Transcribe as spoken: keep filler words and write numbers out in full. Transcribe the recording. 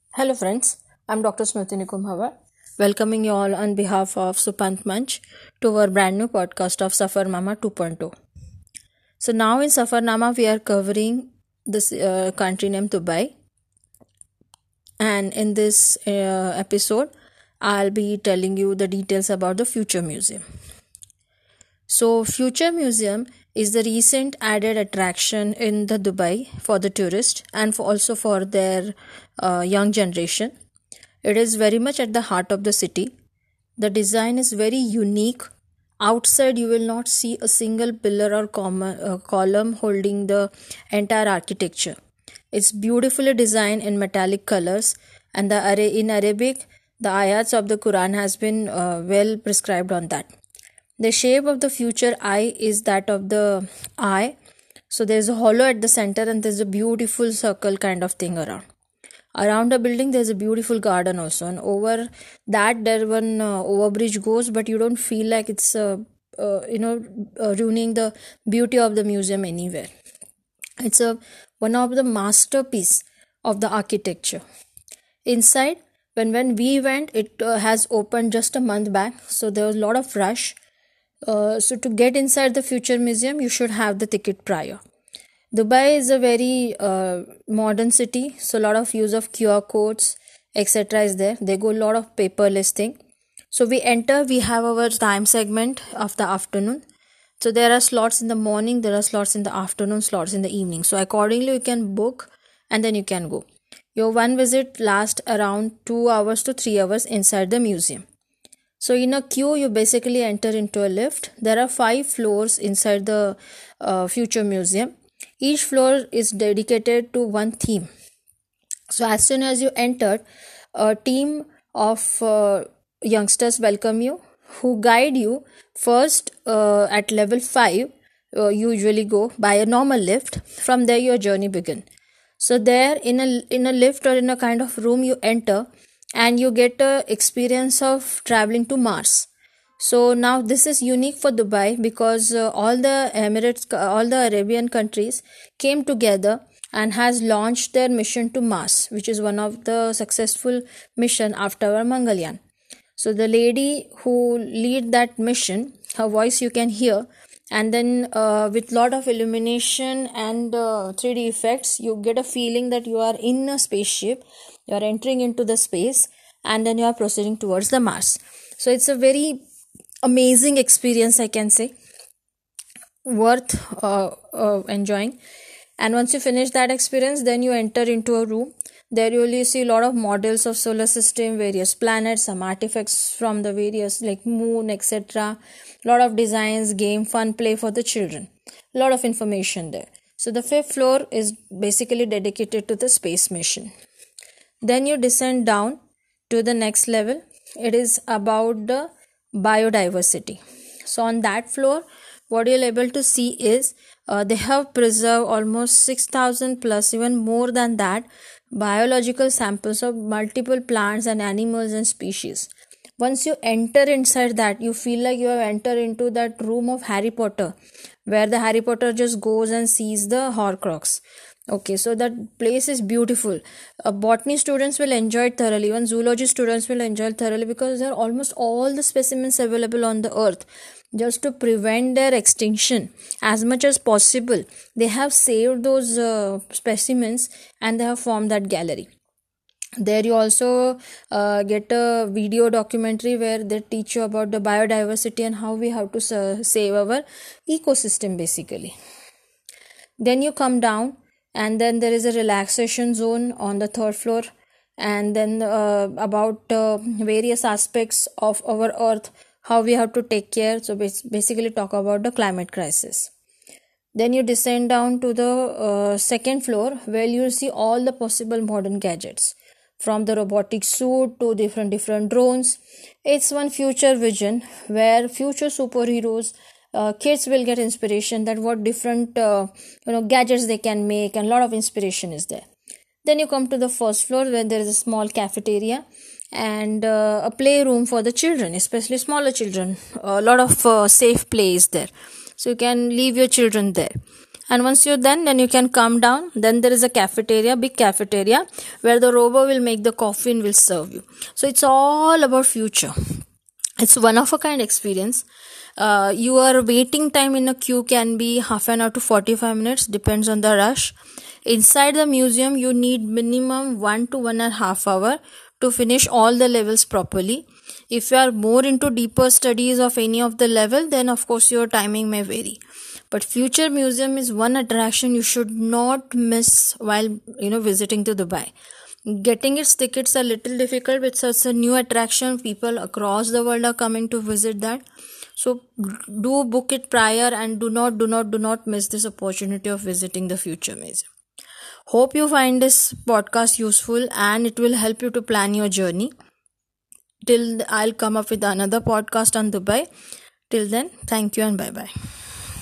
Hello friends, I'm Doctor Smriti Nikumhawar, welcoming you all on behalf of Supant Manch to our brand new podcast of Safarnama 2.0. So now in Safarnama we are covering this uh, country named Dubai, and in this uh, episode I'll be telling you the details about the Future Museum. So Future Museum is the recent added attraction in the Dubai for the tourist and for also for their uh, young generation. It is very much at the heart of the city. The design is very unique. Outside, you will not see a single pillar or comma, uh, column holding the entire architecture. It's beautifully designed in metallic colors, and the in Arabic, the ayats of the Quran has been uh, well prescribed on that. The shape of the future eye is that of the eye. So there's a hollow at the center, and there's a beautiful circle kind of thing around. Around the building, there's a beautiful garden also, and over that there one uh, overbridge goes, but you don't feel like it's uh, uh, you know uh, ruining the beauty of the museum anywhere. It's a one of the masterpiece of the architecture. Inside, when when we went, it uh, has opened just a month back, so there was a lot of rush. Uh, so to get inside the Future Museum, you should have the ticket prior. Dubai is a very uh, modern city, so a lot of use of Q R codes, et cetera is there. They go a lot of paperless thing. So we enter, we have our time segment of the afternoon. So there are slots in the morning, there are slots in the afternoon, slots in the evening. So accordingly, you can book and then you can go. Your one visit lasts around two hours to three hours inside the museum. So in a queue, you basically enter into a lift. There are five floors inside the uh, Future Museum. Each floor is dedicated to one theme. So as soon as you enter, a team of uh, youngsters welcome you, who guide you first uh, at level five. Uh, you usually go by a normal lift. From there, your journey begins. So there, in a in a lift or in a kind of room, you enter and you get a experience of traveling to Mars. So now this is unique for Dubai because uh, all the Emirates, all the Arabian countries came together and has launched their mission to Mars, which is one of the successful mission after our Mangalyaan. So the lady who lead that mission, her voice you can hear, and then uh, with lot of illumination and uh, three D effects, you get a feeling that you are in a spaceship, you are entering into the space, and then you are proceeding towards the Mars. So it's a very amazing experience, I can say, worth uh, uh, enjoying. And once you finish that experience, then you enter into a room. There you will see a lot of models of solar system, various planets, some artifacts from the various like moon, et cetera. Lot of designs, game, fun, play for the children. Lot of information there. So the fifth floor is basically dedicated to the space mission. Then you descend down to the next level. It is about the biodiversity. So on that floor, what you're able to see is uh, they have preserved almost six thousand plus, even more than that, biological samples of multiple plants and animals and species. Once you enter inside that, you feel like you have entered into that room of Harry Potter, where the Harry Potter just goes and sees the Horcrux. Okay, so that place is beautiful. Uh, botany students will enjoy it thoroughly. Even zoology students will enjoy it thoroughly because there are almost all the specimens available on the earth. Just to prevent their extinction as much as possible, they have saved those uh, specimens and they have formed that gallery. There you also uh, get a video documentary where they teach you about the biodiversity and how we have to uh, save our ecosystem basically. Then you come down, and then there is a relaxation zone on the third floor, and then uh, about uh, various aspects of our earth, how we have to take care. So basically talk about the climate crisis. Then you descend down to the uh, second floor, where you see all the possible modern gadgets, from the robotic suit to different different drones. It's one future vision where future superheroes, uh, kids will get inspiration that what different uh, you know gadgets they can make, and a lot of inspiration is there. Then you come to the first floor, where there is a small cafeteria and uh, a playroom for the children, especially smaller children. A lot of uh, safe play is there, so you can leave your children there. And once you're done, then you can come down. Then there is a cafeteria, big cafeteria, where the robo will make the coffee and will serve you. So it's all about future. It's one of a kind experience. Uh, your waiting time in a queue can be half an hour to forty-five minutes, depends on the rush. Inside the museum, you need minimum one to one and a half hour to finish all the levels properly. If you are more into deeper studies of any of the level, then of course your timing may vary. But Future Museum is one attraction you should not miss while you know visiting to Dubai. Getting its tickets are little difficult with such a new attraction. People across the world are coming to visit that. So do book it prior and do not, do not, do not miss this opportunity of visiting the Future Museum. Hope you find this podcast useful and it will help you to plan your journey. Till I'll come up with another podcast on Dubai. Till then, thank you and bye bye.